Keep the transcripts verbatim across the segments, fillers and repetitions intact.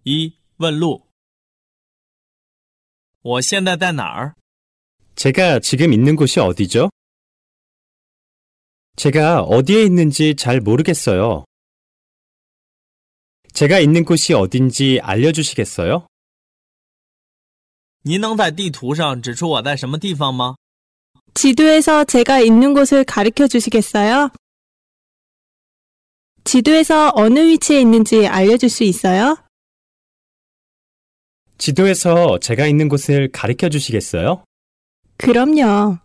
一、问路。我现在在哪儿？ 제가 지금 있는 곳이 어디죠? 제가 어디에 있는지 잘 모르겠어요. 제가 있는 곳이 어딘지 알려주시겠어요? 您能在地图上指出我在什么地方吗？ 지도에서 제가 있는 곳을 가르쳐 주시겠어요? 지도에서 어느 위치에 있는지 알려줄 수 있어요? 지도에서 제가 있는 곳을 가르쳐 주시겠어요? 그럼요.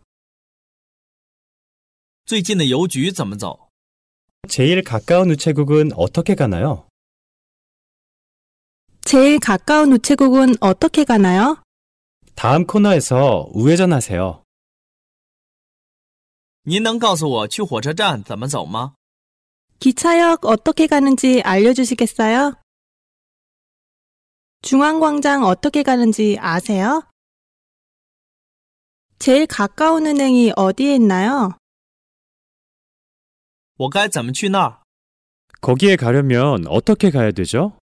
最近的邮局怎么走？ 제일 가까운 우체국은 어떻게 가나요? 제일 가까운 우체국은 어떻게 가나요? 다음 코너에서 우회전하세요. 您能告诉我去火车站怎么走吗？ 기차역 어떻게 가는지 알려주시겠어요? 중앙광장 어떻게 가는지 아세요? 제일 가까운 은행이 어디에 있나요? 我该怎么去那儿？ 거기에 가려면 어떻게 가야 되죠?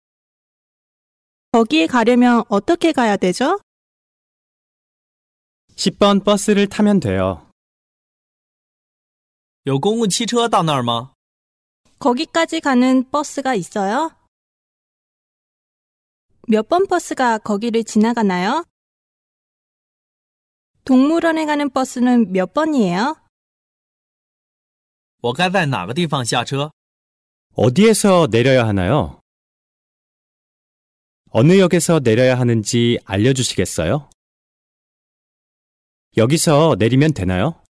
거기에 가려면 어떻게 가야 되죠? 십 번 버스를 타면 돼요. 有公共汽车到那儿吗？ 거기까지 가는 버스가 있어요? 몇 번 버스가 거기를 지나가나요? 동물원에 가는 버스는 몇 번이에요? 我该在哪个地方下车？ 어디에서 내려야 하나요? 어느 역에서 내려야 하는지 알려주시겠어요? 여기서 내리면 되나요?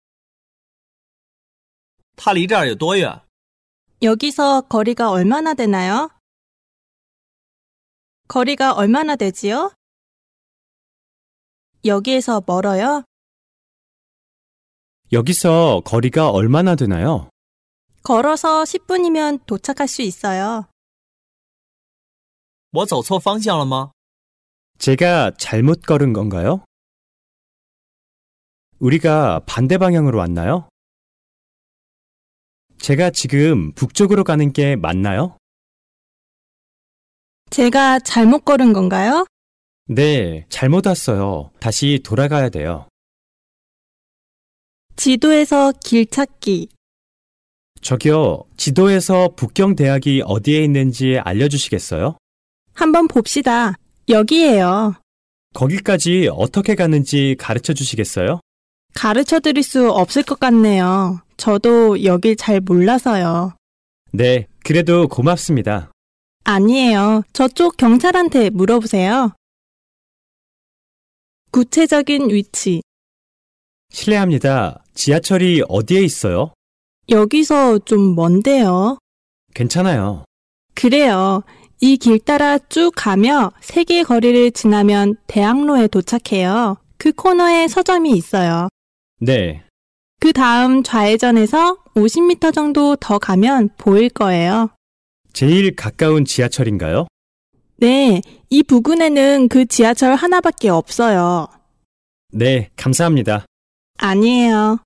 它离这儿有多远？ 여기서 거리가 얼마나 되나요? 거리가 얼마나 되지요? 여기에서 멀어요? 여기서 거리가 얼마나 되나요? 걸어서 십 분이면 도착할 수 있어요. 我走错方向了吗？ 제가 잘못 걸은 건가요? 우리가 반대 방향으로 왔나요? 제가 지금 북쪽으로 가는 게 맞나요? 제가 잘못 걸은 건가요? 네, 잘못 왔어요. 다시 돌아가야 돼요. 지도에서 길 찾기. 저기요, 지도에서 북경대학이 어디에 있는지 알려주시겠어요? 한번 봅시다. 여기에요. 거기까지 어떻게 가는지 가르쳐 주시겠어요? 가르쳐 드릴 수 없을 것 같네요. 저도 여길 잘 몰라서요. 네, 그래도 고맙습니다. 아니에요. 저쪽 경찰한테 물어보세요. 구체적인 위치. 실례합니다. 지하철이 어디에 있어요? 여기서 좀 먼데요. 괜찮아요. 그래요. 이 길 따라 쭉 가며 세 개의 거리를 지나면 대학로에 도착해요. 그 코너에 서점이 있어요. 네, 그 다음 좌회전해서 오십 미터 정도 더 가면 보일 거예요. 제일 가까운 지하철인가요? 네, 이 부근에는 그 지하철 하나밖에 없어요. 네, 감사합니다. 아니에요.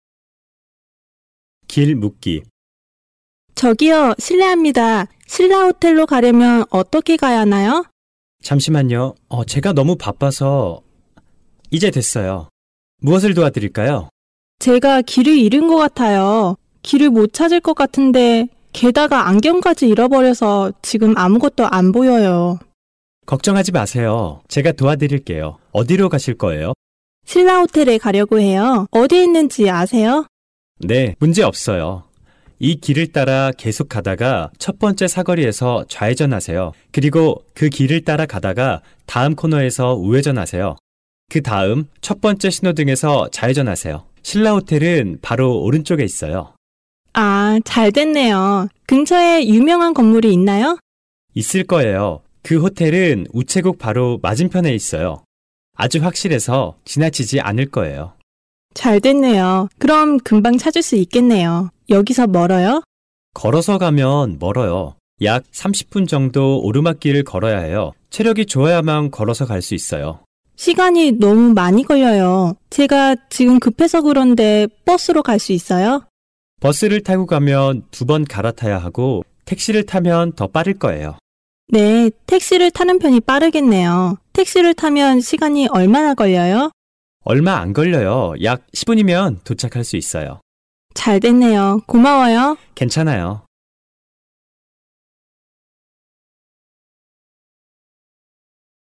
길 묻기. 저기요, 실례합니다. 신라호텔로 가려면 어떻게 가야 하나요? 잠시만요. 어, 제가 너무 바빠서 이제 됐어요. 무엇을 도와드릴까요? 제가 길을 잃은 것 같아요. 길을 못 찾을 것 같은데 게다가 안경까지 잃어버려서 지금 아무것도 안 보여요. 걱정하지 마세요. 제가 도와드릴게요. 어디로 가실 거예요? 신라호텔에 가려고 해요. 어디에 있는지 아세요? 네, 문제 없어요. 이 길을 따라 계속 가다가 첫 번째 사거리에서 좌회전하세요. 그리고 그 길을 따라 가다가 다음 코너에서 우회전하세요. 그 다음 첫 번째 신호등에서 좌회전하세요. 신라호텔은 바로 오른쪽에 있어요. 아, 잘 됐네요. 근처에 유명한 건물이 있나요? 있을 거예요. 그 호텔은 우체국 바로 맞은편에 있어요. 아주 확실해서 지나치지 않을 거예요. 잘 됐네요. 그럼 금방 찾을 수 있겠네요. 여기서 멀어요? 걸어서 가면 멀어요. 약 삼십 분 정도 오르막길을 걸어야 해요. 체력이 좋아야만 걸어서 갈 수 있어요. 시간이 너무 많이 걸려요. 제가 지금 급해서 그런데 버스로 갈 수 있어요? 버스를 타고 가면 두 번 갈아타야 하고 택시를 타면 더 빠를 거예요. 네, 택시를 타는 편이 빠르겠네요. 택시를 타면 시간이 얼마나 걸려요? 얼마 안 걸려요. 약 십 분이면 도착할 수 있어요. 잘 됐네요. 고마워요. 괜찮아요.